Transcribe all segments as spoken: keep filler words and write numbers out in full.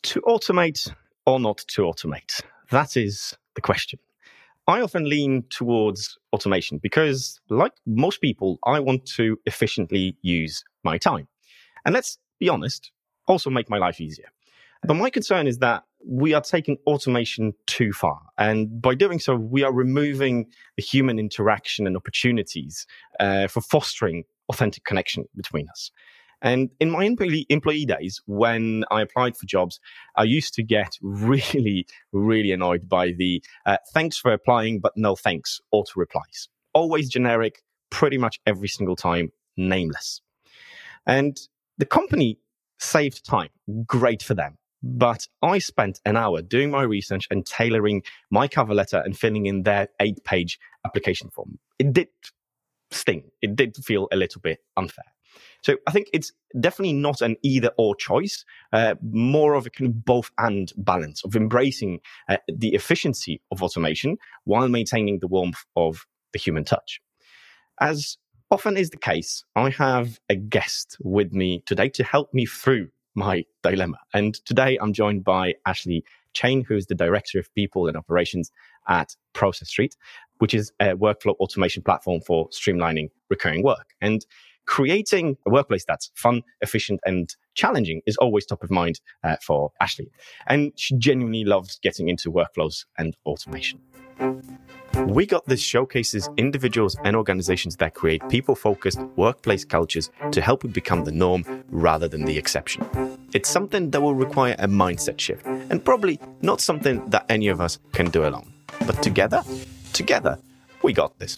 To automate or not to automate? That is the question. I often lean towards automation because, like most people, I want to efficiently use my time. And let's be honest, also make my life easier. But my concern is that we are taking automation too far. And by doing so, we are removing the human interaction and opportunities uh, for fostering authentic connection between us. And in my employee, employee days, when I applied for jobs, I used to get really, really annoyed by the uh, thanks for applying, but no thanks auto replies. Always generic, pretty much every single time, nameless. And the company saved time. Great for them. But I spent an hour doing my research and tailoring my cover letter and filling in their eight-page application form. It did sting. It did feel a little bit unfair. So I think it's definitely not an either-or choice, uh, more of a kind of both-and balance of embracing uh, the efficiency of automation while maintaining the warmth of the human touch. As often is the case, I have a guest with me today to help me through my dilemma. And today I'm joined by Ashley Chain, who is the Director of People and Operations at Process Street, which is a workflow automation platform for streamlining recurring work. And creating a workplace that's fun, efficient, and challenging is always top of mind uh, for Ashley. And she genuinely loves getting into workflows and automation. We Got This showcases individuals and organizations that create people-focused workplace cultures to help it become the norm rather than the exception. It's something that will require a mindset shift, and probably not something that any of us can do alone. But together, together, we got this.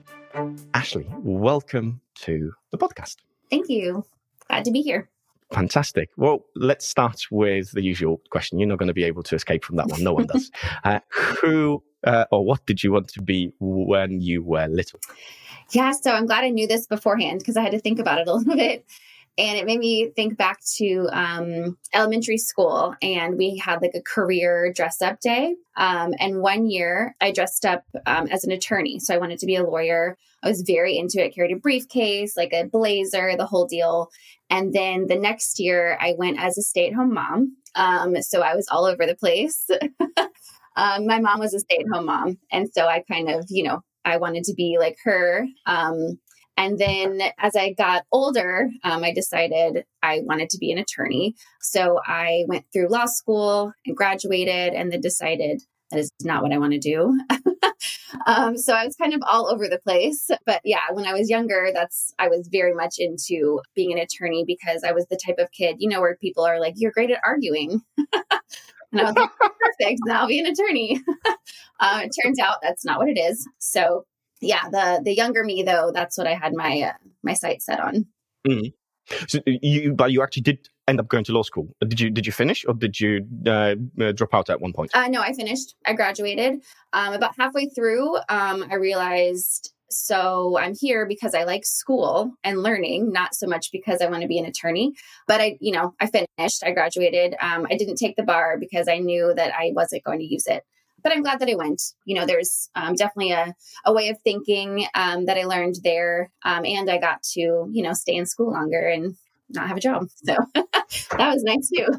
Ashley, welcome to the podcast. Thank you. Glad to be here. Fantastic. Well, let's start with the usual question. You're not going to be able to escape from that one. No one does. Uh, who uh, or what did you want to be when you were little? Yeah, so I'm glad I knew this beforehand because I had to think about it a little bit. And it made me think back to um, elementary school, and we had like a career dress up day. Um, and one year I dressed up um, as an attorney. So I wanted to be a lawyer. I was very into it, carried a briefcase, like a blazer, the whole deal. And then the next year I went as a stay-at-home mom. Um, so I was all over the place. um, my mom was a stay-at-home mom. And so I kind of, you know, I wanted to be like her. Um, And then as I got older, um, I decided I wanted to be an attorney. So I went through law school and graduated and then decided that is not what I want to do. um, so I was kind of all over the place. But yeah, when I was younger, that's I was very much into being an attorney because I was the type of kid, you know, where people are like, you're great at arguing. And I was like, perfect, now I'll be an attorney. uh, it turns out that's not what it is. So yeah, the the younger me though, that's what I had my uh, my sights set on. Mm. So you, but you actually did end up going to law school. Did you did you finish, or did you uh, uh, drop out at one point? Uh, no, I finished. I graduated. Um, about halfway through, um, I realized so I'm here because I like school and learning, not so much because I want to be an attorney. But I, you know, I finished. I graduated. Um, I didn't take the bar because I knew that I wasn't going to use it. But I'm glad that I went. You know, there's um, definitely a, a way of thinking um, that I learned there. Um, and I got to, you know, stay in school longer and not have a job. So that was nice too.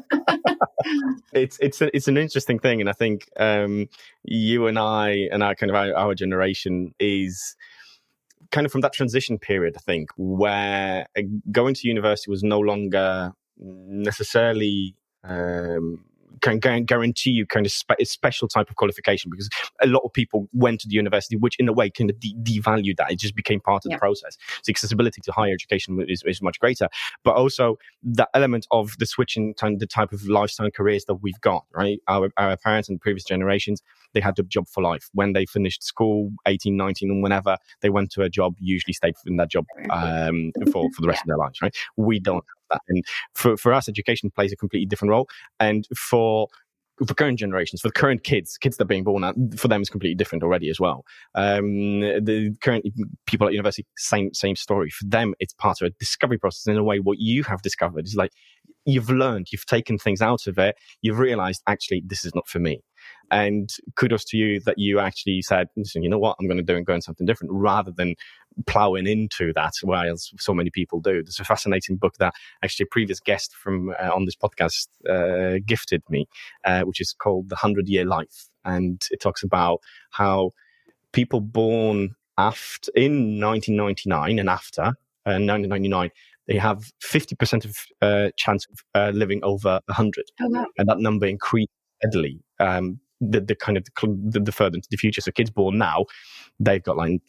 it's it's a, it's an interesting thing. And I think um, you and I and our kind of our, our generation is kind of from that transition period, I think, where going to university was no longer necessarily um, can guarantee you kind of spe- a special type of qualification, because a lot of people went to the university, which in a way kind of de- devalued that. It just became part of yeah. the process. So accessibility to higher education is, is much greater, but also the element of the switching time, the type of lifestyle careers that we've got, right? Our, our parents and previous generations, they had the job for life. When they finished school, eighteen, nineteen, and whenever they went to a job, usually stayed in that job um, for, for the rest yeah. of their lives, right? We don't have that. And for, for us, education plays a completely different role. And for for current generations, for the current kids, kids that are being born out, for them is completely different already as well. Um, the current people at university, same same story. For them, it's part of a discovery process. In a way, what you have discovered is like, you've learned, you've taken things out of it, you've realized, actually, this is not for me. And kudos to you that you actually said, listen, you know what, I'm going to do and go in something different, rather than plowing into that, while so many people do. There's a fascinating book that actually a previous guest from uh, on this podcast uh, gifted me, uh, which is called The Hundred Year Life. And it talks about how people born after in nineteen ninety-nine and after uh, nineteen ninety-nine, they have fifty percent of uh, chance of uh, living over one hundred. Oh, wow. And that number increased steadily um, the, the kind of the, the further into the future. So kids born now, they've got like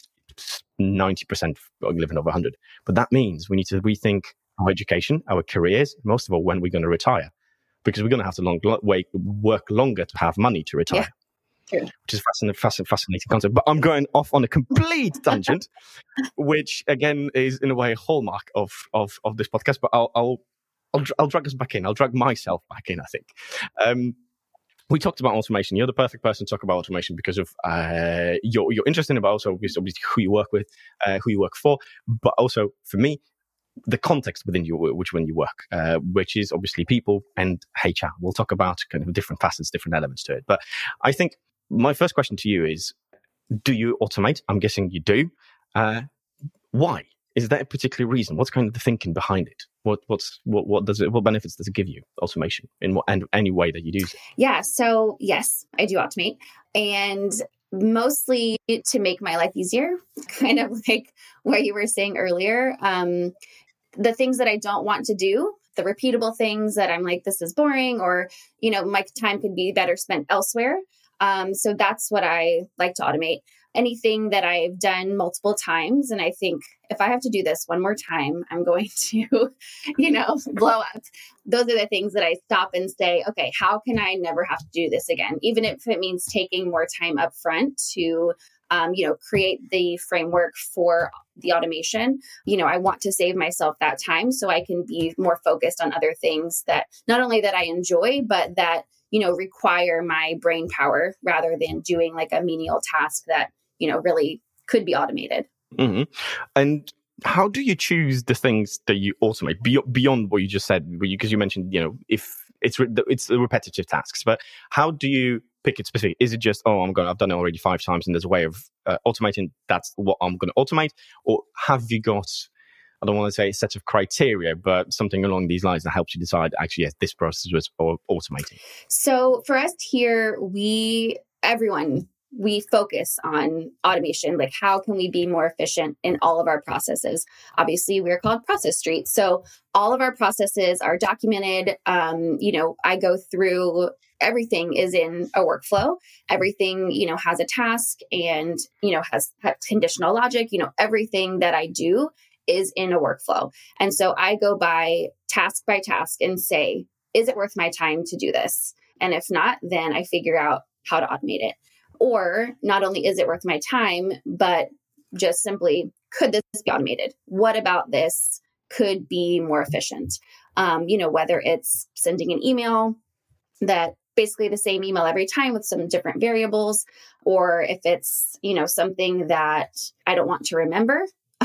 ninety percent living over one hundred. But that means we need to rethink our education, our careers, most of all, when we're going to retire. Because we're going to have to long, wait, work longer to have money to retire. Yeah, true. Which is a fascinating, fascinating, fascinating concept. But I'm going off on a complete tangent, which again is in a way a hallmark of of, of this podcast. But I'll, I'll I'll I'll drag us back in. I'll drag myself back in, I think. Um, we talked about automation. You're the perfect person to talk about automation because of uh, your your interest in it, but also obviously who you work with, uh, who you work for, but also for me, the context within you, which when you work, uh, which is obviously people and H R. We'll talk about kind of different facets, different elements to it. But I think my first question to you is: do you automate? I'm guessing you do. Uh, why? Is there a particular reason? What's kind of the thinking behind it? What what's what what does it? What benefits does it give you? Automation in what and any way that you use it? Yeah. So yes, I do automate, and mostly to make my life easier. Kind of like what you were saying earlier. Um, the things that I don't want to do, the repeatable things that I'm like, this is boring, or you know, my time could be better spent elsewhere. Um, so that's what I like to automate. Anything that I've done multiple times. And I think if I have to do this one more time, I'm going to, you know, blow up. Those are the things that I stop and say, okay, how can I never have to do this again? Even if it means taking more time up front to, um, you know, create the framework for the automation. You know, I want to save myself that time so I can be more focused on other things that not only that I enjoy, but that, you know, require my brain power rather than doing like a menial task that, you know, really could be automated. Mm-hmm. And how do you choose the things that you automate beyond what you just said? Because you mentioned, you know, if it's re- it's the repetitive tasks, but how do you pick it specific? Is it just, oh, I'm going, I've done it already five times, and there's a way of uh, automating? That's what I'm going to automate, or have you got? I don't want to say a set of criteria, but something along these lines that helps you decide, actually, yes, this process was automating. So for us here, we everyone. we focus on automation. Like, how can we be more efficient in all of our processes? Obviously, we're called Process Street. So all of our processes are documented. Um, you know, I go through everything is in a workflow. Everything, you know, has a task and, you know, has, has conditional logic. You know, everything that I do is in a workflow. And so I go by task by task and say, is it worth my time to do this? And if not, then I figure out how to automate it. Or not only is it worth my time, but just simply, could this be automated? What about this could be more efficient? Um, you know, whether it's sending an email that basically the same email every time with some different variables, or if it's, you know, something that I don't want to remember,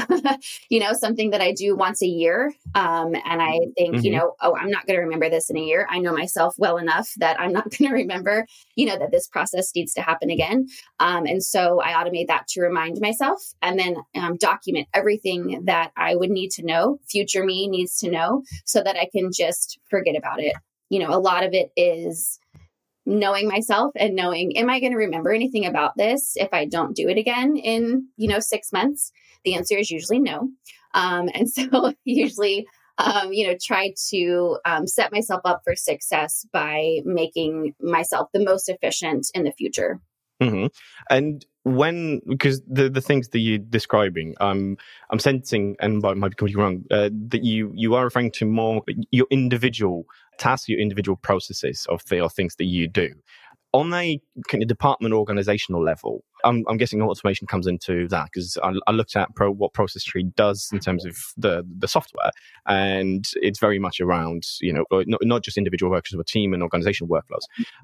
you know, something that I do once a year. Um, and I think, mm-hmm. you know, oh, I'm not going to remember this in a year. I know myself well enough that I'm not going to remember, you know, that this process needs to happen again. Um, and so I automate that to remind myself, and then um, document everything that I would need to know, future me needs to know, so that I can just forget about it. You know, a lot of it is knowing myself and knowing, am I going to remember anything about this if I don't do it again in, you know, six months? The answer is usually no. Um, and so usually, um, you know, try to um, set myself up for success by making myself the most efficient in the future. Mm-hmm. And when, because the, the things that you're describing, um, I'm sensing, and I might be completely wrong, uh, that you, you are referring to more your individual tasks, your individual processes of the or things that you do. On a kind of department organizational level, I'm, I'm guessing automation comes into that, because I, I looked at pro, what Process Street does in terms of the, the software, and it's very much around, you know, not, not just individual workers, but team and organizational workflows.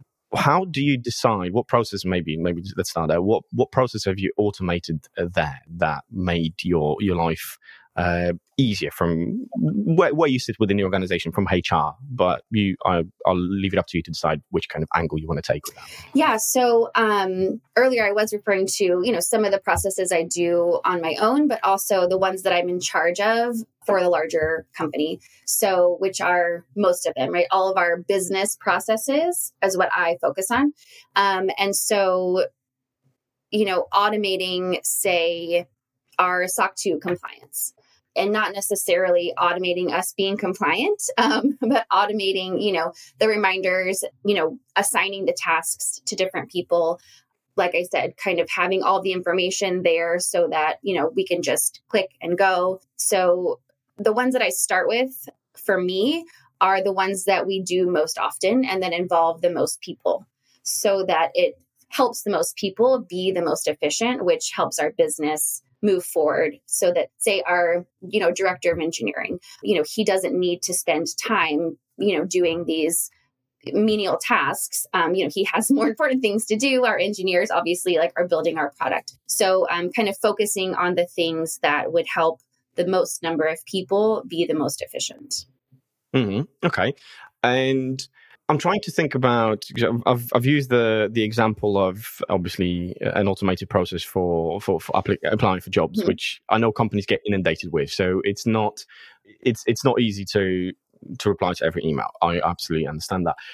How do you decide what process, maybe, maybe let's start there. What, what process have you automated there that made your, your life uh, easier from where, where you sit within the organization from H R. But you, I, I'll leave it up to you to decide which kind of angle you want to take with that. Yeah. So um, earlier I was referring to, you know, some of the processes I do on my own, but also the ones that I'm in charge of for the larger company. So, which are most of them, right? All of our business processes is what I focus on. Um, and so, you know, automating, say, our S O C two compliance. And not necessarily automating us being compliant, um, but automating, you know, the reminders, you know, assigning the tasks to different people. Like I said, kind of having all the information there so that, you know, we can just click and go. So the ones that I start with for me are the ones that we do most often and that involve the most people so that it helps the most people be the most efficient, which helps our business move forward so that, say, our, you know, director of engineering, you know, he doesn't need to spend time, you know, doing these menial tasks. Um, you know, he has more important things to do. Our engineers obviously like are building our product. So I'm um, kind of focusing on the things that would help the most number of people be the most efficient. Mm-hmm. Okay. And I'm trying to think about, I've I've used the the example of obviously an automated process for for, for apply, applying for jobs, mm-hmm. which I know companies get inundated with. So it's not it's it's not easy to to reply to every email. I absolutely understand that.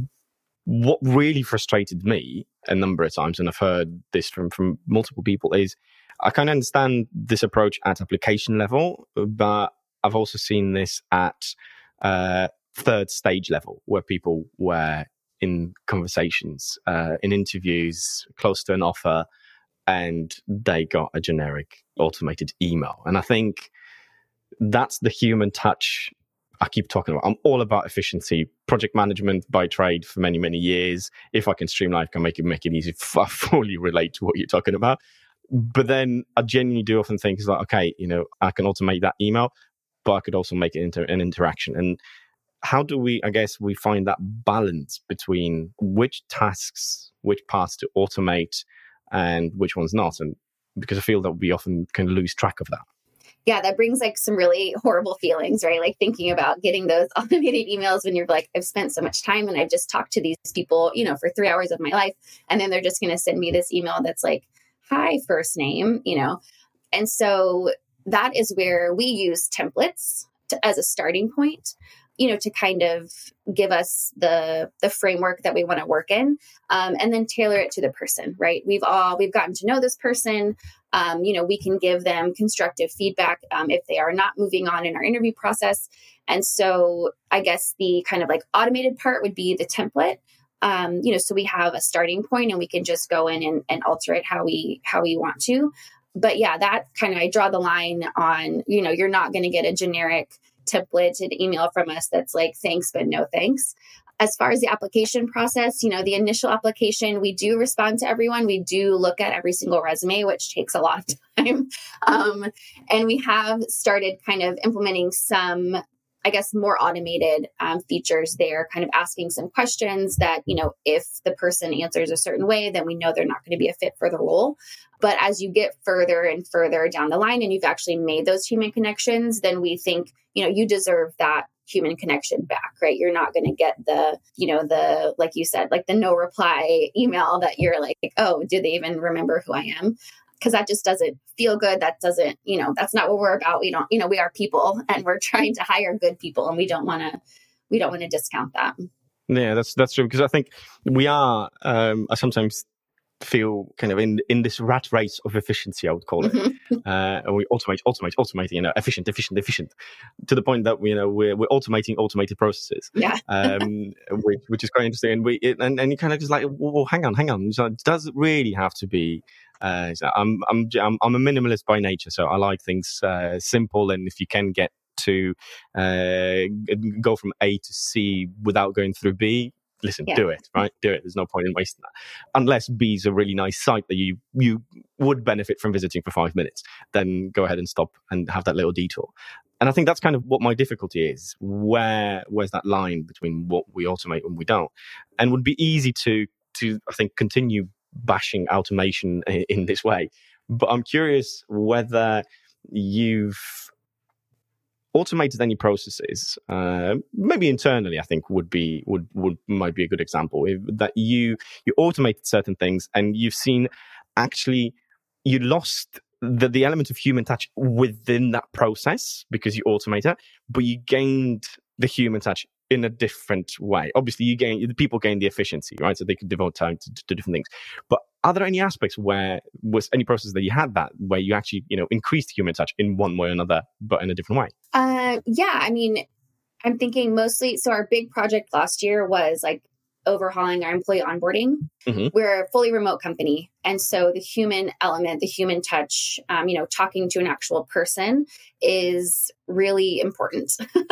What really frustrated me a number of times, and I've heard this from from multiple people, is I kind of understand this approach at application level, but I've also seen this at uh, third stage level, where people were in conversations, uh, in interviews, close to an offer, and they got a generic automated email. And I think that's the human touch I keep talking about. I'm all about efficiency, project management by trade for many, many years. If I can streamline, I can make it make it easy. I fully relate to what you're talking about. But then I genuinely do often think, it's like, okay, you know, I can automate that email, but I could also make it into an interaction. And how do we, I guess, we find that balance between which tasks, which parts to automate and which ones not? And because I feel that we often can lose track of that. Yeah, that brings like some really horrible feelings, right? Like thinking about getting those automated emails when you're like, I've spent so much time and I've just talked to these people, you know, for three hours of my life. And then they're just going to send me this email that's like, hi, first name, you know? And so that is where we use templates to, as a starting point, you know, to kind of give us the the framework that we want to work in, um, and then tailor it to the person, right? We've all, we've gotten to know this person. Um, you know, we can give them constructive feedback um, if they are not moving on in our interview process. And so I guess the kind of like automated part would be the template. Um, you know, so we have a starting point and we can just go in and, and alter it how we how we want to. But yeah, that kind of, I draw the line on, you know, you're not going to get a generic templated email from us that's like, thanks, but no thanks. As far as the application process, you know, the initial application, we do respond to everyone. We do look at every single resume, which takes a lot of time. Um, and we have started kind of implementing some, I guess, more automated um, features there, kind of asking some questions that, you know, if the person answers a certain way, then we know they're not going to be a fit for the role. But as you get further and further down the line and you've actually made those human connections, then we think, you know, you deserve that human connection back, right? You're not going to get the, you know, the, like you said, like the no reply email that you're like, oh, do they even remember who I am? Because that just doesn't feel good. That doesn't, you know, that's not what we're about. We don't, you know, we are people and we're trying to hire good people and we don't want to, we don't want to discount that. Yeah, that's, that's true. Because I think we are, um, I sometimes feel kind of in in this rat race of efficiency, I would call it. Mm-hmm. Uh, and we automate, automate, automate, you know, efficient, efficient, efficient, to the point that, you know, we're, we're automating automated processes. Yeah. um, which, which is quite interesting. And we, it, and, and you kind of just like, well, hang on, hang on. So does it really have to be, uh, so I'm, I'm, I'm, I'm a minimalist by nature. So I like things uh, simple. And if you can get to uh, go from A to C without going through B, listen, yeah. do it, right? Do it. There's no point in wasting that. Unless B is a really nice site that you you would benefit from visiting for five minutes, then go ahead and stop and have that little detour. And I think that's kind of what my difficulty is. Where where's that line between what we automate and we don't? And it would be easy to to I think continue bashing automation in, in this way. But I'm curious whether you've automated any processes, uh, maybe internally, I think would be would would might be a good example. If, that you you automated certain things and you've seen actually you lost the the element of human touch within that process because you automate it, but you gained the human touch in a different way. Obviously, you gain the people gain the efficiency, right? So they could devote time to, to different things. But are there any aspects where was any process that you had that where you actually, you know, increased human touch in one way or another, but in a different way? Uh, yeah, I mean, I'm thinking mostly. So our big project last year was like overhauling our employee onboarding. Mm-hmm. We're a fully remote company. And so the human element, the human touch, um, you know, talking to an actual person is really important.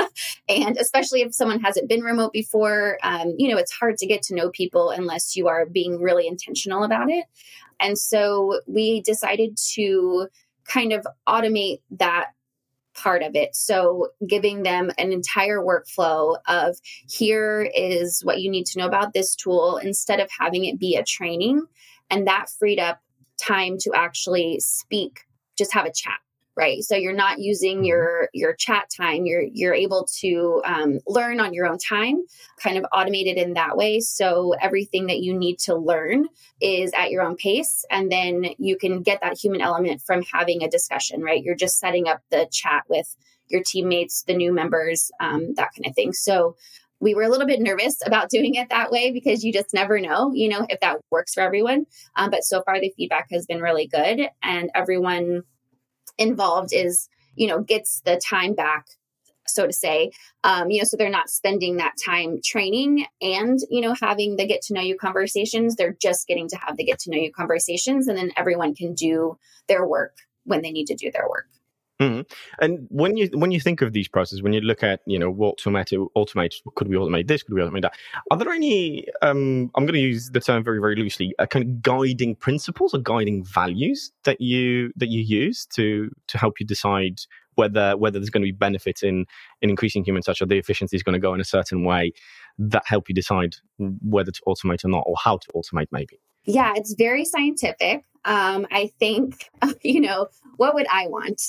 And especially if someone hasn't been remote before, um, you know, it's hard to get to know people unless you are being really intentional about it. And so we decided to kind of automate that part of it. So giving them an entire workflow of here is what you need to know about this tool instead of having it be a training. And that freed up time to actually speak, just have a chat, right? So you're not using your your chat time. You're you're able to um, learn on your own time, kind of automated in that way. So everything that you need to learn is at your own pace. And then you can get that human element from having a discussion, right? You're just setting up the chat with your teammates, the new members, um, that kind of thing. So we were a little bit nervous about doing it that way because you just never know, you know, if that works for everyone. Um, but so far the feedback has been really good and everyone involved is, you know, gets the time back, so to say, um, you know, so they're not spending that time training and, you know, having the get to know you conversations. They're just getting to have the get to know you conversations and then everyone can do their work when they need to do their work. Mm-hmm. And when you when you think of these processes, when you look at, you know, what automate, automate, could we automate this, could we automate that? Are there any, um, I'm going to use the term very, very loosely, uh, kind of guiding principles or guiding values that you that you use to to help you decide whether whether there's going to be benefit in in increasing human touch or the efficiency is going to go in a certain way that help you decide whether to automate or not, or how to automate maybe? Yeah, it's very scientific. Um, I think, you know, what would I want?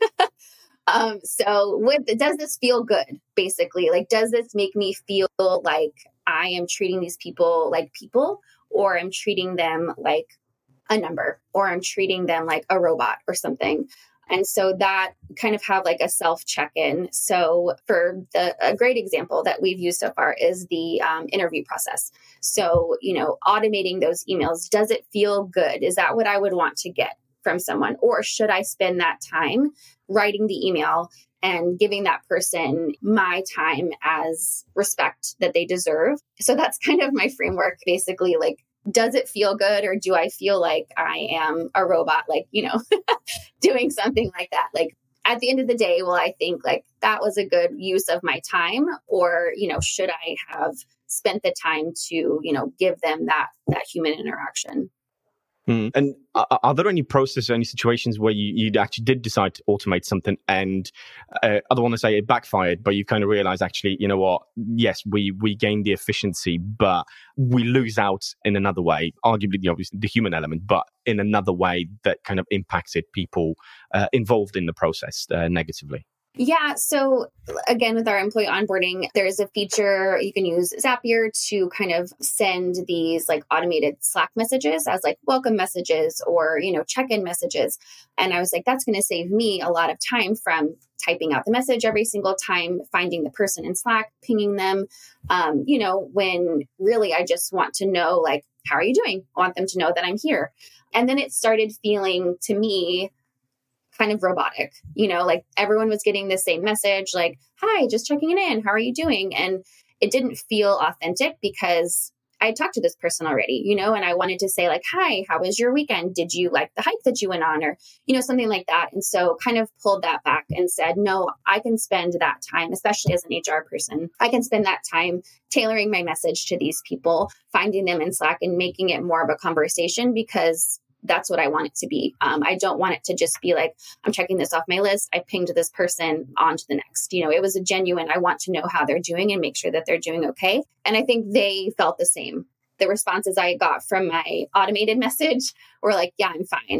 um, so what, does this feel good? Basically, like, does this make me feel like I am treating these people like people, or I'm treating them like a number, or I'm treating them like a robot or something? And so that kind of have like a self check-in. So for the, a great example that we've used so far is the um, interview process. So, you know, automating those emails, does it feel good? Is that what I would want to get from someone? Or should I spend that time writing the email and giving that person my time as respect that they deserve? So that's kind of my framework, basically, like, does it feel good, or do I feel like I am a robot, like, you know, doing something like that? Like, at the end of the day, will I think like that was a good use of my time, or, you know, should I have spent the time to, you know, give them that that human interaction? Mm. And are, are there any processes or any situations where you, you actually did decide to automate something and uh, I don't want to say it backfired, but you kind of realize actually, you know what, yes, we we gain the efficiency, but we lose out in another way, arguably the obviously the human element, but in another way that kind of impacted people uh, involved in the process uh, negatively? Yeah. So again, with our employee onboarding, there's a feature you can use Zapier to kind of send these like automated Slack messages as like welcome messages or, you know, check-in messages. And I was like, that's going to save me a lot of time from typing out the message every single time, finding the person in Slack, pinging them, um, you know, when really I just want to know, like, how are you doing? I want them to know that I'm here. And then it started feeling to me kind of robotic, you know, like everyone was getting the same message, like, hi, just checking in. How are you doing? And it didn't feel authentic because I talked to this person already, you know, and I wanted to say like, hi, how was your weekend? Did you like the hike that you went on? Or, you know, something like that. And so kind of pulled that back and said, no, I can spend that time, especially as an H R person, I can spend that time tailoring my message to these people, finding them in Slack and making it more of a conversation, because that's what I want it to be. Um, I don't want it to just be like, I'm checking this off my list. I pinged this person on to the next. You know, it was a genuine, I want to know how they're doing and make sure that they're doing okay. And I think they felt the same. The responses I got from my automated message were like, yeah, I'm fine.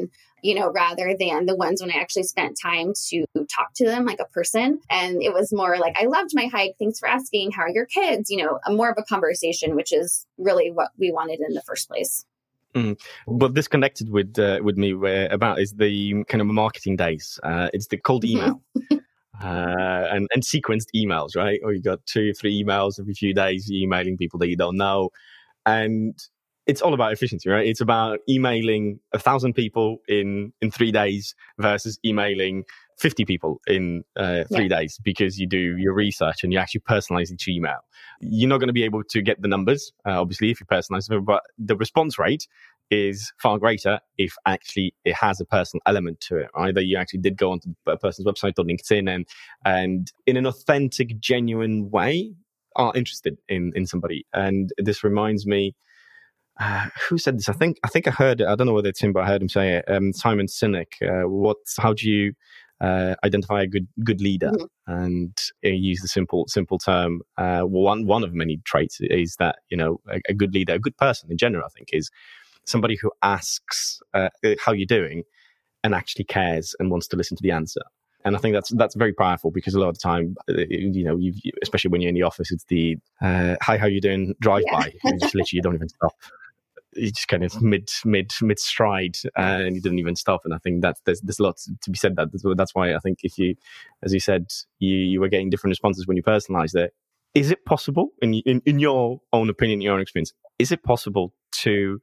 you know, rather than the ones when I actually spent time to talk to them like a person. And it was more like, I loved my hike. Thanks for asking. How are your kids? You know, a more of a conversation, which is really what we wanted in the first place. Mm. But this connected with uh, with me where about is the kind of marketing days. Uh, it's the cold email uh, and, and sequenced emails, right? Or you got two, three emails every few days, you're emailing people that you don't know. And it's all about efficiency, right? It's about emailing a thousand people in, in three days versus emailing fifty people in uh, three yeah. days because you do your research and you actually personalize each email. You're not going to be able to get the numbers, uh, obviously, if you personalize them, but the response rate is far greater if actually it has a personal element to it, right? That you actually did go onto a person's website or LinkedIn and, and in an authentic, genuine way are interested in, in somebody. And this reminds me, Uh, who said this? I think I think I heard it. I don't know whether it's him, but I heard him say it. Um, Simon Sinek. Uh, what? How do you uh, identify a good good leader? Mm-hmm. And he used the simple simple term. Uh, one one of many traits is that you know a, a good leader, a good person in general, I think, is somebody who asks uh, how you're doing and actually cares and wants to listen to the answer. And I think that's that's very powerful because a lot of the time, you know, you, especially when you're in the office, it's the uh, "Hi, how you doing?" drive by. Yeah. You just literally you don't even stop. You just kind of mid mid mid stride, uh, and you didn't even stop. And I think that there's there's a lot to be said. That that's why I think if you, as you said, you you were getting different responses when you personalized it. Is it possible, in in in your own opinion, your own experience, is it possible to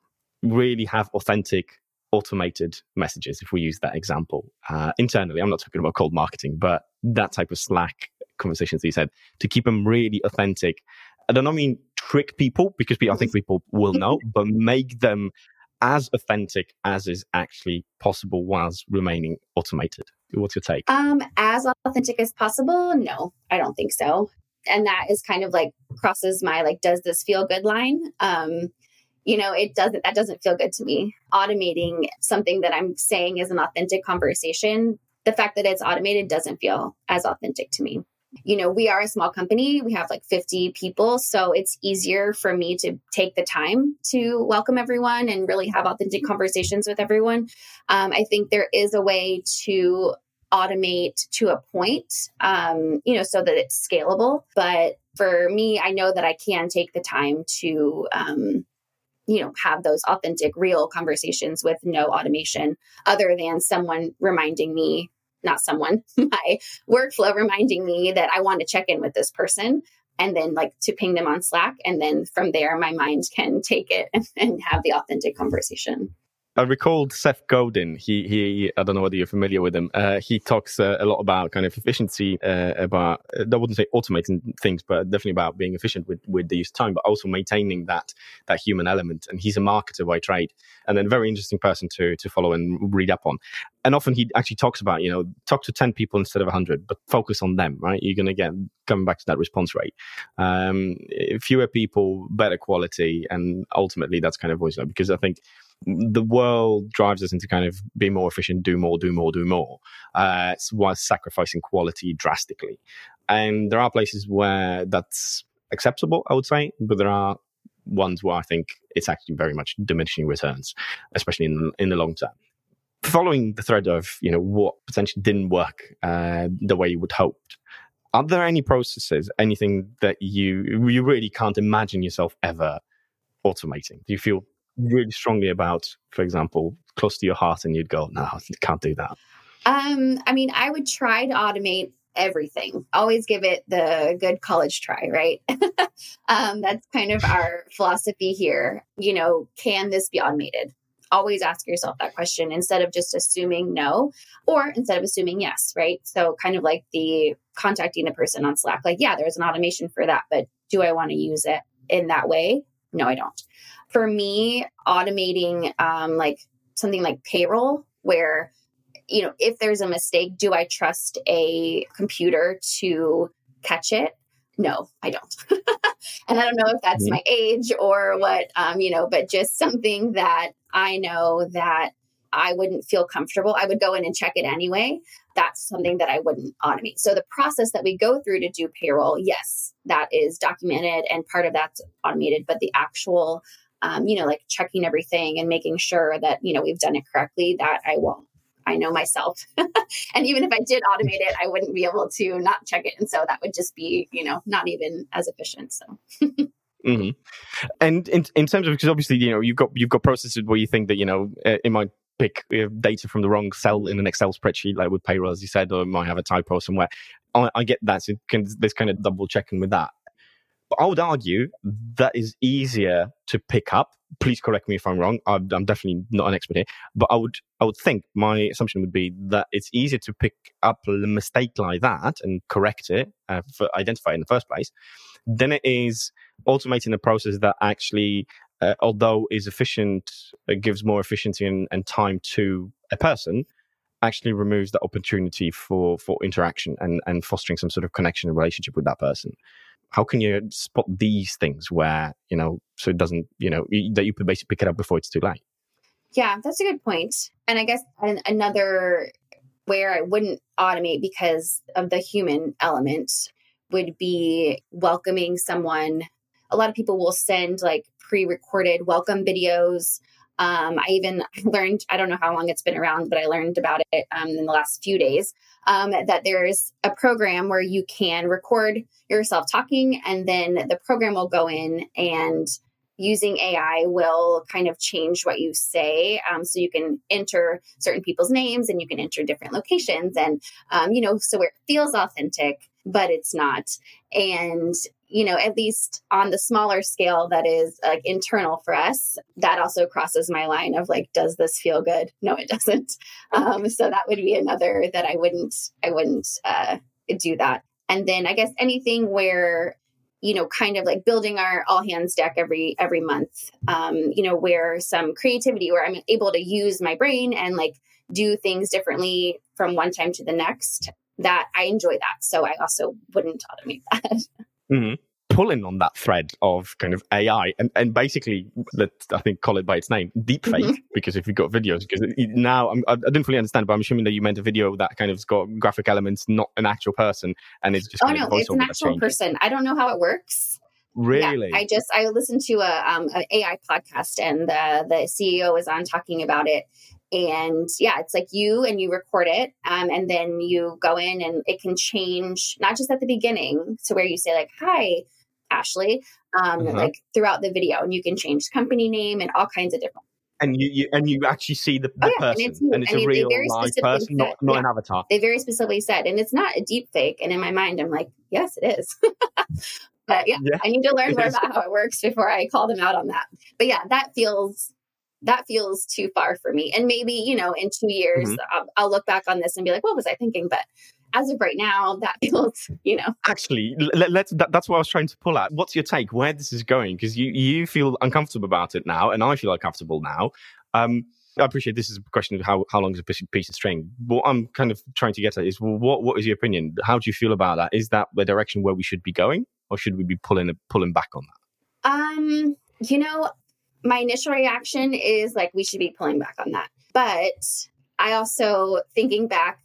really have authentic automated messages, if we use that example, uh, internally? I'm not talking about cold marketing, but that type of Slack conversations that you said, to keep them really authentic. I don't mean trick people, because I think people will know, but make them as authentic as is actually possible whilst remaining automated. What's your take? Um, as authentic as possible? No, I don't think so. And that is kind of like crosses my, like, does this feel good line? Um, You know, it doesn't, that doesn't feel good to me. Automating something that I'm saying is an authentic conversation, the fact that it's automated doesn't feel as authentic to me. You know, we are a small company. We have like fifty people. So it's easier for me to take the time to welcome everyone and really have authentic conversations with everyone. Um, I think there is a way to automate to a point, um, you know, so that it's scalable. But for me, I know that I can take the time to, um, you know, have those authentic, real conversations with no automation other than someone reminding me, not someone, my workflow reminding me that I want to check in with this person and then like to ping them on Slack. And then from there, my mind can take it and, and have the authentic conversation. I recalled Seth Godin. He, he, I don't know whether you're familiar with him. Uh, he talks uh, a lot about kind of efficiency, uh, about, I wouldn't say automating things, but definitely about being efficient with, with the use of time, but also maintaining that, that human element. And he's a marketer by trade, and then a very interesting person to, to follow and read up on. And often he actually talks about, you know, talk to ten people instead of one hundred, but focus on them, right? You're going to get, coming back to that response rate. Um, fewer people, better quality. And ultimately that's kind of always, because I think the world drives us into kind of being more efficient, do more, do more, do more, uh, while sacrificing quality drastically. And there are places where that's acceptable, I would say, but there are ones where I think it's actually very much diminishing returns, especially in, in the long term. Following the thread of, you know, what potentially didn't work uh, the way you would hoped, are there any processes, anything that you you really can't imagine yourself ever automating? Do you feel really strongly about, for example, close to your heart, and you'd go, no, I can't do that? Um, I mean, I would try to automate everything. Always give it the good college try, right? um, that's kind of our philosophy here. You know, can this be automated? Always ask yourself that question instead of just assuming no, or instead of assuming yes, right? So kind of like the contacting the person on Slack, like, yeah, there's an automation for that, but do I want to use it in that way? No, I don't. For me, automating um, like something like payroll, where, you know, if there's a mistake, do I trust a computer to catch it? No, I don't. And I don't know if that's mm-hmm. my age or what, um, you know, but just something that I know that I wouldn't feel comfortable. I would go in and check it anyway. That's something that I wouldn't automate. So the process that we go through to do payroll, yes, that is documented and part of that's automated, but the actual um, you know, like checking everything and making sure that, you know, we've done it correctly, that I won't. I know myself. And even if I did automate it, I wouldn't be able to not check it. And so that would just be, you know, not even as efficient. So. Mm-hmm. And in in terms of, because obviously, you know, you've got you've got processes where you think that, you know, it might pick data from the wrong cell in an Excel spreadsheet, like with payroll, as you said, or it might have a typo somewhere. I, I get that. So can, there's kind of double checking with that. But I would argue that is easier to pick up. Please correct me if I'm wrong. I'm, I'm definitely not an expert here, but I would I would think my assumption would be that it's easier to pick up a mistake like that and correct it, uh, for identify it in the first place, than it is automating a process that actually, uh, although is efficient, uh, gives more efficiency and, and time to a person, actually removes the opportunity for for interaction and and fostering some sort of connection and relationship with that person. How can you spot these things where, you know, so it doesn't, you know, that you could basically pick it up before it's too late? Yeah, that's a good point. And I guess an, another where I wouldn't automate because of the human element would be welcoming someone. A lot of people will send like pre-recorded welcome videos. Um, I even learned, I don't know how long it's been around, but I learned about it um, in the last few days, um, that there's a program where you can record yourself talking, and then the program will go in and using A I will kind of change what you say. Um, so you can enter certain people's names and you can enter different locations and, um, you know, so where it feels authentic, but it's not. And, you know, at least on the smaller scale that is like internal for us, that also crosses my line of like, does this feel good? No, it doesn't. Um, so that would be another that I wouldn't, I wouldn't uh, do that. And then I guess anything where, you know, kind of like building our all hands deck every, every month, um, you know, where some creativity where I'm able to use my brain and like do things differently from one time to the next, that I enjoy that. So I also wouldn't automate that. Mm-hmm. Pulling on that thread of kind of A I and, and basically, let's, I think, call it by its name, deepfake, mm-hmm. because if you've got videos, because now I'm, I didn't fully understand, but I'm assuming that you meant a video that kind of got graphic elements, not an actual person, and it's just oh kind no, of it's an actual person. I don't know how it works. Really? Yeah, I just I listened to a um, an A I podcast, and the the C E O was on talking about it. And yeah, it's like you and you record it, um, and then you go in and it can change, not just at the beginning, so where you say like, "Hi, Ashley," um, uh-huh. like throughout the video, and you can change company name and all kinds of different. And you, you and you actually see the, the oh, yeah, person, and it's, you. and it's I mean, a real very live specifically person, said, not, not yeah, an avatar. They very specifically said, and it's not a deep fake. And in my mind, I'm like, yes, it is. But yeah, yeah, I need to learn more about how it works before I call them out on that. But yeah, that feels that feels too far for me. And maybe, you know, in two years, mm-hmm. I'll, I'll look back on this and be like, what was I thinking? But as of right now, that feels, you know. Actually, let, let's. That, that's what I was trying to pull at. What's your take? Where this is going? Because you you feel uncomfortable about it now, and I feel uncomfortable now. Um, I appreciate this is a question of how, how long is a piece of string. What I'm kind of trying to get at is, well, what what is your opinion? How do you feel about that? Is that the direction where we should be going, or should we be pulling pulling back on that? Um, you know, my initial reaction is like we should be pulling back on that, but I also, thinking back,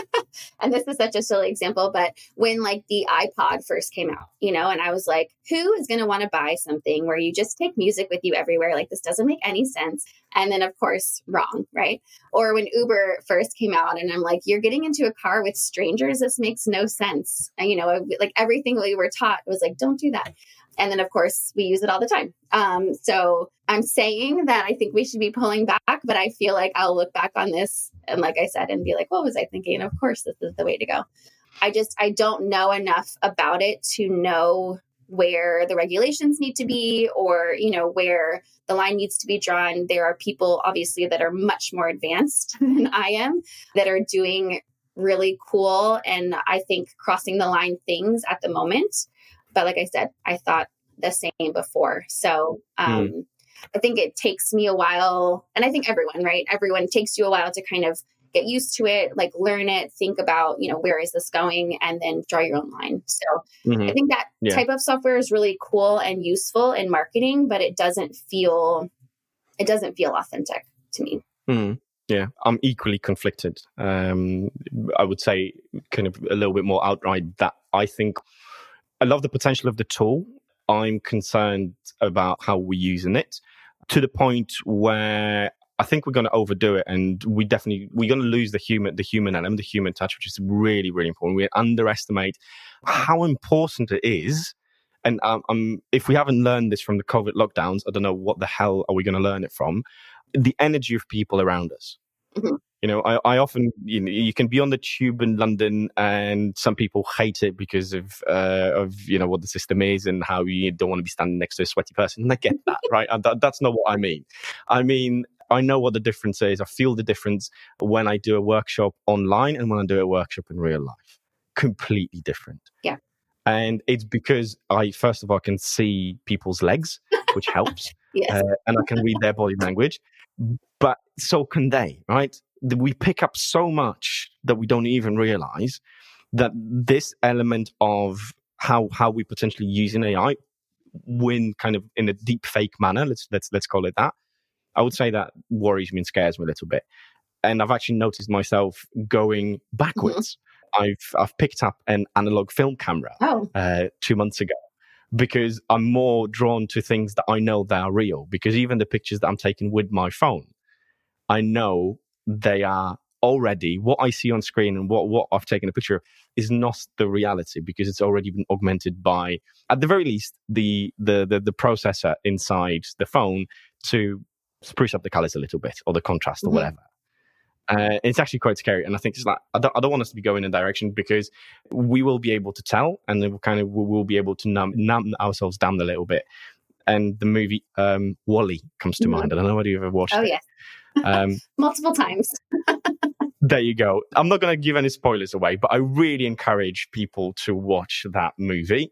and this is such a silly example, but when like the iPod first came out, you know, and I was like, who is going to want to buy something where you just take music with you everywhere? Like, this doesn't make any sense. And then, of course, wrong, right? Or when Uber first came out and I'm like, you're getting into a car with strangers. This makes no sense. And, you know, like everything we were taught was like, don't do that. And then, of course, we use it all the time. Um, so I'm saying that I think we should be pulling back, but I feel like I'll look back on this and, like I said, and be like, what was I thinking? And of course, this is the way to go. I just, I don't know enough about it to know where the regulations need to be or, you know, where the line needs to be drawn. There are people, obviously, that are much more advanced than I am that are doing really cool and I think crossing the line things at the moment. But like I said, I thought the same before. So um, mm. I think it takes me a while. And I think everyone, right? Everyone takes you a while to kind of get used to it, like learn it, think about, you know, where is this going? And then draw your own line. So mm-hmm. I think that yeah. type of software is really cool and useful in marketing, but it doesn't feel, it doesn't feel authentic to me. Mm. Yeah, I'm equally conflicted. Um, I would say kind of a little bit more outright that I think I love the potential of the tool. I'm concerned about how we're using it. to the point where I think we're going to overdo it, and we definitely we're going to lose the human, the human element, the human touch, which is really, really important. We underestimate how important it is, and um, um, if we haven't learned this from the COVID lockdowns, I don't know what the hell are we going to learn it from. The energy of people around us. Mm-hmm. You know, I, I often, you know, you can be on the tube in London and some people hate it because of, uh, of you know, what the system is and how you don't want to be standing next to a sweaty person. And I get that, right? And that, that's not what I mean. I mean, I know what the difference is. I feel the difference when I do a workshop online and when I do a workshop in real life. Completely different. Yeah. And it's because I, first of all, can see people's legs, which helps. Yes. uh, and I can read their body language. But so can they, right? We pick up so much that we don't even realize that this element of how how we potentially using A I when kind of in a deep fake manner, let's let's let's call it that. I would say that worries me and scares me a little bit. And I've actually noticed myself going backwards. Mm-hmm. I've I've picked up an analog film camera oh. uh, two months ago because I'm more drawn to things that I know that are real. Because even the pictures that I'm taking with my phone, I know they are already what I see on screen and what, what I've taken a picture of is not the reality because it's already been augmented by, at the very least, the the the, the processor inside the phone to spruce up the colors a little bit or the contrast or mm-hmm. whatever. Uh, it's actually quite scary. And I think it's like, I don't, I don't want us to be going in a direction because we will be able to tell and then we'll kind of, we will be able to numb, numb ourselves down a little bit. And the movie um, WALL-E comes to mm-hmm. mind. I don't know whether you've ever watched oh, it. Oh, yes. Um, Multiple times. There you go. I'm not going to give any spoilers away, but I really encourage people to watch that movie.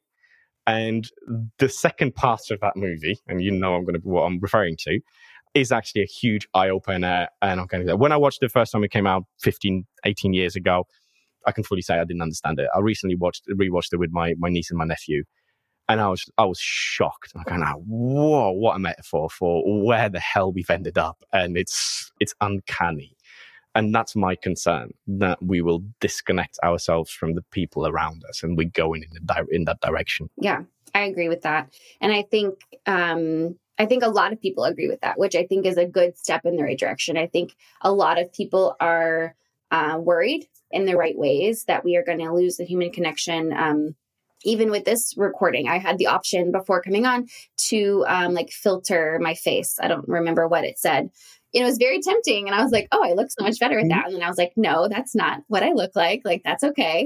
And the second part of that movie, and you know I'm going to what I'm referring to, is actually a huge eye-opener. And I'm kind of when I watched it the first time it came out fifteen, eighteen years ago, I can fully say I didn't understand it. I recently watched rewatched it with my, my niece and my nephew. And I was I was shocked. I'm kind of, whoa, what a metaphor for where the hell we've ended up. And it's it's uncanny. And that's my concern, that we will disconnect ourselves from the people around us and we're going in, the di- in that direction. Yeah, I agree with that. And I think um, I think a lot of people agree with that, which I think is a good step in the right direction. I think a lot of people are uh, worried in the right ways that we are going to lose the human connection. Um, even with this recording, I had the option before coming on to um, like filter my face. I don't remember what it said. It was very tempting. And I was like, oh, I look so much better with that. And then I was like, no, that's not what I look like. Like, that's okay.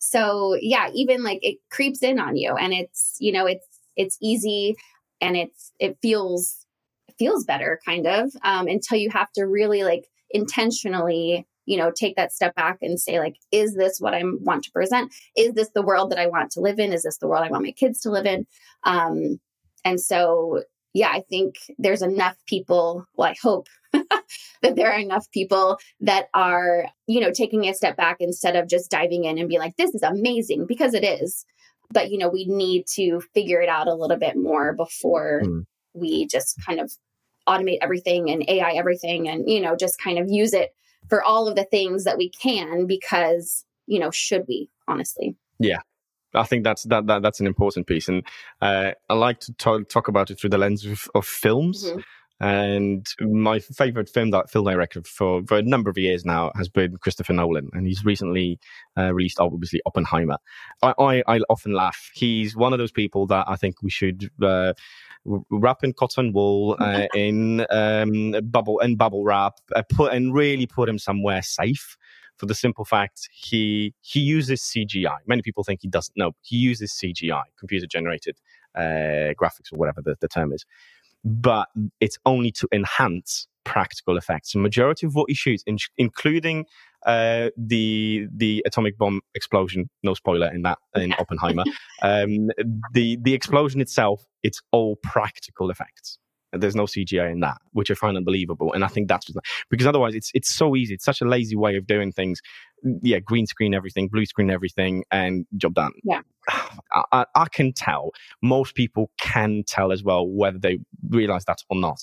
So yeah, even like it creeps in on you and it's, you know, it's, it's easy and it's, it feels, it feels better kind of um, until you have to really like intentionally, you know, take that step back and say like, is this what I want to present? Is this the world that I want to live in? Is this the world I want my kids to live in? Um, and so yeah, I think there's enough people, well, I hope that there are enough people that are, you know, taking a step back instead of just diving in and being like, this is amazing, because it is. But, you know, we need to figure it out a little bit more before mm. we just kind of automate everything and A I everything and, you know, just kind of use it for all of the things that we can because, you know, should we, honestly? Yeah. I think that's that, that that's an important piece, and uh, I like to talk, talk about it through the lens of, of films. Mm-hmm. And my favorite film that film director for, for a number of years now has been Christopher Nolan, and he's recently uh, released obviously Oppenheimer. I, I I often laugh. He's one of those people that I think we should uh, wrap in cotton wool, uh, in um, bubble and bubble wrap, uh, put and really put him somewhere safe. For the simple fact, he he uses C G I. Many people think he doesn't. No, he uses C G I, computer-generated uh, graphics, or whatever the, the term is. But it's only to enhance practical effects. The majority of what he shoots, in, including uh, the the atomic bomb explosion, no spoiler in that, in Oppenheimer, um, the the explosion itself, it's all practical effects. There's no C G I in that, which I find unbelievable. And I think that's because otherwise it's it's so easy. It's such a lazy way of doing things. Yeah, green screen everything, blue screen everything, and job done. Yeah, I, I, I can tell. Most people can tell as well whether they realize that or not.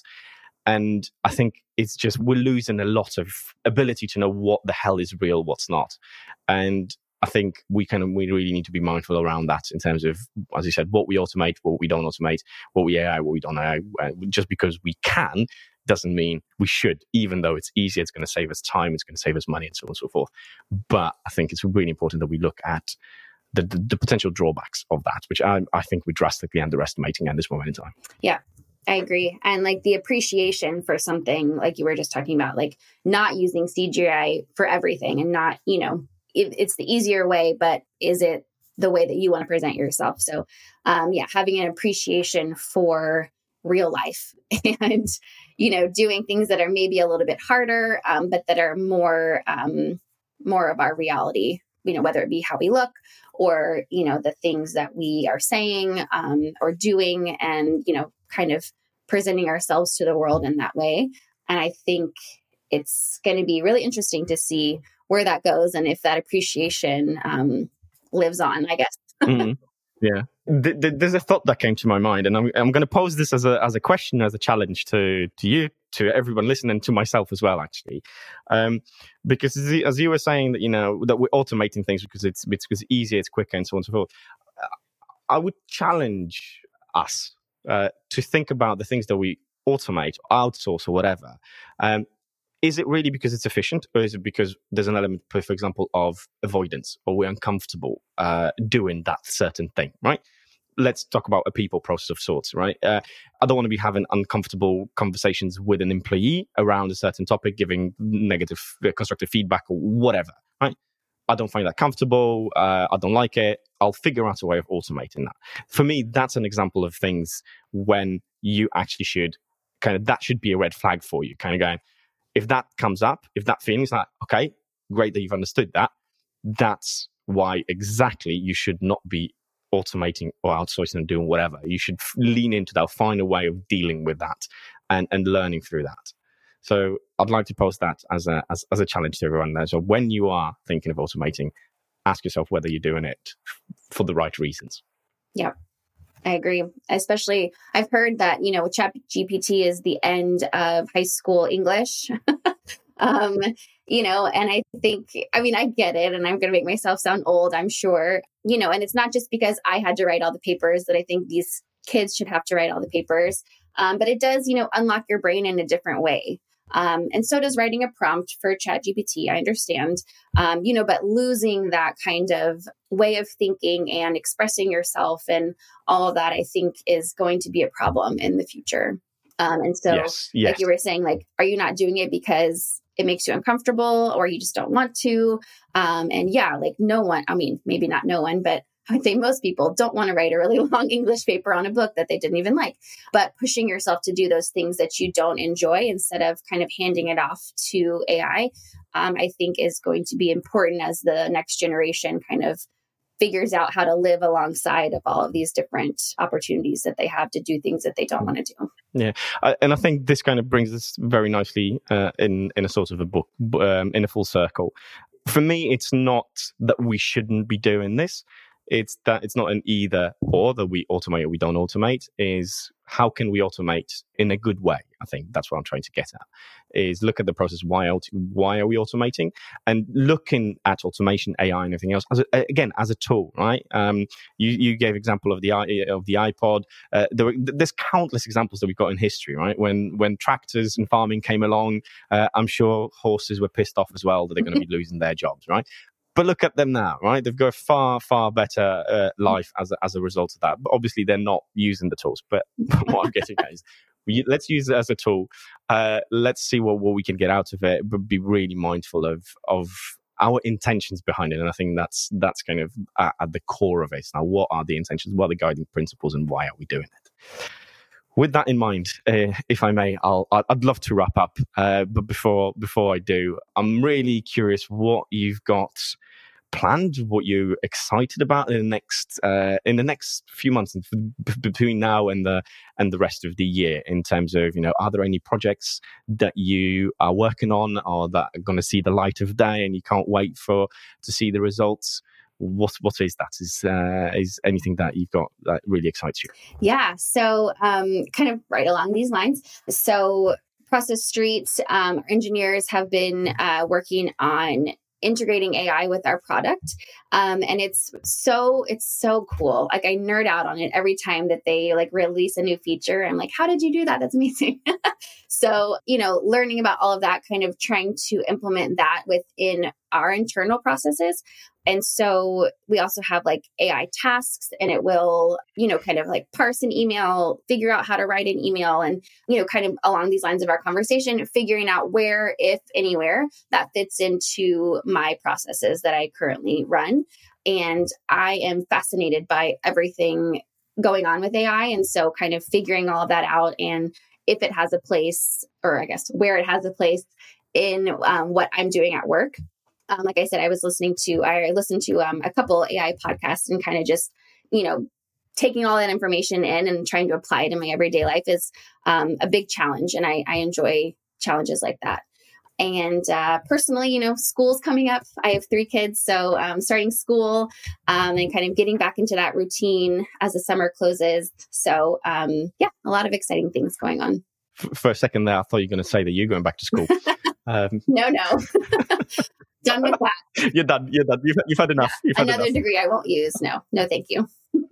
And I think it's just we're losing a lot of ability to know what the hell is real, what's not. And I think we kind of we really need to be mindful around that in terms of, as you said, what we automate, what we don't automate, what we A I, what we don't A I. Just because we can doesn't mean we should, even though it's easier, it's going to save us time, it's going to save us money, and so on and so forth. But I think it's really important that we look at the, the, the potential drawbacks of that, which I, I think we're drastically underestimating at this moment in time. Yeah, I agree. And like the appreciation for something, like you were just talking about, like not using C G I for everything and not, you know, it, it's the easier way, but is it the way that you want to present yourself? So um, yeah, having an appreciation for real life and, you know, doing things that are maybe a little bit harder, um, but that are more, um, more of our reality, you know, whether it be how we look or, you know, the things that we are saying um, or doing and, you know, kind of presenting ourselves to the world in that way. And I think it's going to be really interesting to see where that goes and if that appreciation um, lives on, I guess. mm-hmm. Yeah. Th- th- there's a thought that came to my mind, and I'm, I'm going to pose this as a as a question, as a challenge to to you, to everyone listening, to myself as well, actually, um, because as you, as you were saying that you know that we're automating things because it's it's, it's easier, it's quicker, and so on and so forth. I would challenge us uh, to think about the things that we automate, outsource, or whatever. Um, Is it really because it's efficient, or is it because there's an element, for example, of avoidance, or we're uncomfortable uh, doing that certain thing, right? Let's talk about a people process of sorts, right? Uh, I don't want to be having uncomfortable conversations with an employee around a certain topic, giving negative, uh, constructive feedback or whatever, right? I don't find that comfortable. Uh, I don't like it. I'll figure out a way of automating that. For me, that's an example of things when you actually should kind of, that should be a red flag for you, kind of going, if that comes up, if that feeling is like, okay, great that you've understood that, that's why exactly you should not be automating or outsourcing and doing whatever. You should f- lean into that, find a way of dealing with that and, and learning through that. So I'd like to post that as a as, as a challenge to everyone there. So when you are thinking of automating, ask yourself whether you're doing it for the right reasons. Yeah. I agree. Especially, I've heard that, you know, ChatGPT is the end of high school English. um, you know, and I think, I mean, I get it, and I'm going to make myself sound old, I'm sure, you know, and it's not just because I had to write all the papers that I think these kids should have to write all the papers. Um, but it does, you know, unlock your brain in a different way. Um, and so does writing a prompt for ChatGPT, I understand, um, you know, but losing that kind of way of thinking and expressing yourself and all of that, I think is going to be a problem in the future. Um, and so, yes, yes. like you were saying, like, are you not doing it because it makes you uncomfortable or you just don't want to? Um, and yeah, like no one, I mean, maybe not no one, but I would say most people don't want to write a really long English paper on a book that they didn't even like, but pushing yourself to do those things that you don't enjoy instead of kind of handing it off to A I, um, I think is going to be important as the next generation kind of figures out how to live alongside of all of these different opportunities that they have to do things that they don't want to do. Yeah. Uh, and I think this kind of brings us very nicely uh, in, in a sort of a book, um, in a full circle. For me, it's not that we shouldn't be doing this. It's that it's not an either or, that we automate or we don't automate. Is how can we automate in a good way? I think that's what I'm trying to get at. Is look at the process. Why why are we automating? And looking at automation, A I, and everything else as a, again as a tool, right? Um, you you gave example of the of the iPod. Uh, there were, there's countless examples that we've got in history, right? When when tractors and farming came along, uh, I'm sure horses were pissed off as well that they're going to be losing their jobs, right? But look at them now, right? They've got a far, far better uh, life as a, as a result of that. But obviously, they're not using the tools. But what I'm getting at is, we, let's use it as a tool. Uh, let's see what, what we can get out of it, but be really mindful of of our intentions behind it. And I think that's that's kind of at, at the core of it. Now, what are the intentions? What are the guiding principles, and why are we doing it? With that in mind, uh, if I may, I'll, I'd love to wrap up. Uh, but before before I do, I'm really curious what you've got planned, what you're excited about in the next uh, in the next few months, between now and the and the rest of the year. In terms of, you know, are there any projects that you are working on or that are going to see the light of day, and you can't wait for to see the results? What what is that? Is uh, is anything that you've got that really excites you? Yeah. So um, kind of right along these lines. So Process Street, um, engineers have been uh, working on integrating A I with our product. Um, and it's so, it's so cool. Like I nerd out on it every time that they like release a new feature. I'm like, how did you do that? That's amazing. So, you know, learning about all of that, kind of trying to implement that within our internal processes. And so we also have like A I tasks, and it will, you know, kind of like parse an email, figure out how to write an email, and, you know, kind of along these lines of our conversation, figuring out where, if anywhere, that fits into my processes that I currently run. And I am fascinated by everything going on with A I. And so kind of figuring all of that out, and if it has a place, or I guess where it has a place in um, what I'm doing at work. Um, like I said, I was listening to, I listened to um, a couple A I podcasts, and kind of just, you know, taking all that information in and trying to apply it in my everyday life is um, a big challenge. And I, I enjoy challenges like that. And uh, personally, you know, school's coming up. I have three kids, so um, starting school um, and kind of getting back into that routine as the summer closes. So um, yeah, a lot of exciting things going on. For a second there, I thought you were going to say that you're going back to school. um, no, no. Done with that. You're done. You're done. You've, you've had enough. You've had Another enough. degree I won't use. No, no, thank you.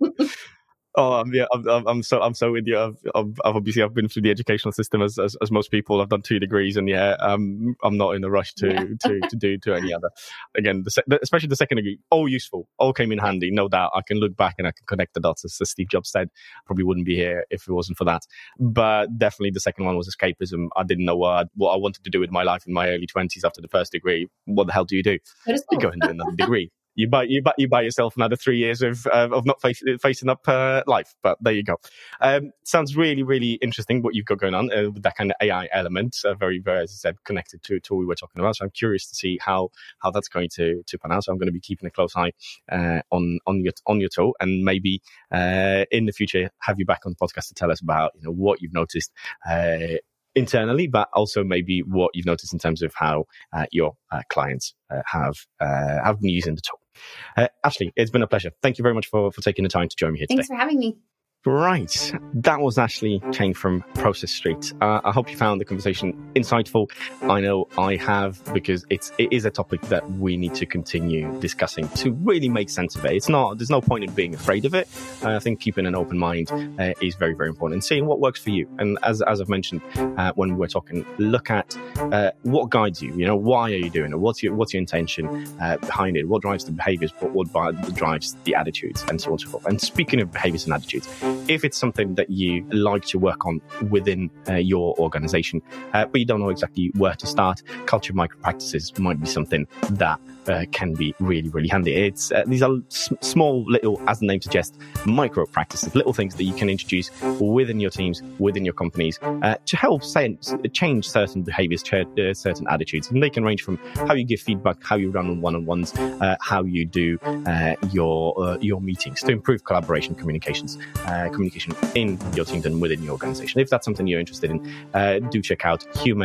Oh, um, yeah, I'm, I'm so I'm so with you. I've, I've obviously I've been through the educational system as, as as most people. I've done two degrees, and yeah, um, I'm not in a rush to yeah. to to do to any other. Again, the, the, especially the second degree, all useful, all came in handy, no doubt. I can look back and I can connect the dots, as Steve Jobs said. Probably wouldn't be here if it wasn't for that. But definitely, the second one was escapism. I didn't know what I, what I wanted to do with my life in my early twenties after the first degree. What the hell do you do? Cool. You go and do another degree. You buy, you buy, you buy yourself another three years of uh, of not face, facing up uh, life. But there you go. Um, sounds really, really interesting what you've got going on uh, with that kind of A I element. Uh, very, very, as I said, connected to, to what we were talking about. So I'm curious to see how how that's going to to pan out. So I'm going to be keeping a close eye uh, on on your on your toe, and maybe uh, in the future have you back on the podcast to tell us about you know what you've noticed. Uh, internally, but also maybe what you've noticed in terms of how uh, your uh, clients uh, have uh, have been using the tool. Uh, Ashley, it's been a pleasure. Thank you very much for, for taking the time to join me here Thanks today. for having me. Right. That was Ashley Chang from Process Street. Uh, I hope you found the conversation insightful. I know I have, because it's, it is a topic that we need to continue discussing to really make sense of it. It's not, there's no point in being afraid of it. Uh, I think keeping an open mind uh, is very, very important, and seeing what works for you. And as, as I've mentioned, uh, when we're talking, look at uh, what guides you, you know, why are you doing it? What's your, what's your intention uh, behind it? What drives the behaviors? What, what drives the attitudes, and so on and so forth. And speaking of behaviors and attitudes, if it's something that you like to work on within uh, your organization, uh, but you don't know exactly where to start, culture micro practices might be something that uh, can be really, really handy. It's uh, these are s- small, little, as the name suggests, micro practices, little things that you can introduce within your teams, within your companies, uh, to help sense, change certain behaviors, ch- uh, certain attitudes. And they can range from how you give feedback, how you run on one-on-ones, uh, how you do uh, your uh, your meetings to improve collaboration, communications, uh, communication in your teams and within your organization. If that's something you're interested in, uh, do check out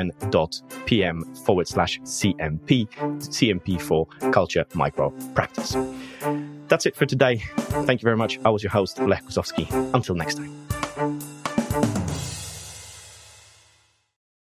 human.pm forward slash CMP, C M P for Culture Micro Practice. That's it for today. Thank you very much. I was your host, Lech Kuzowski. Until next time.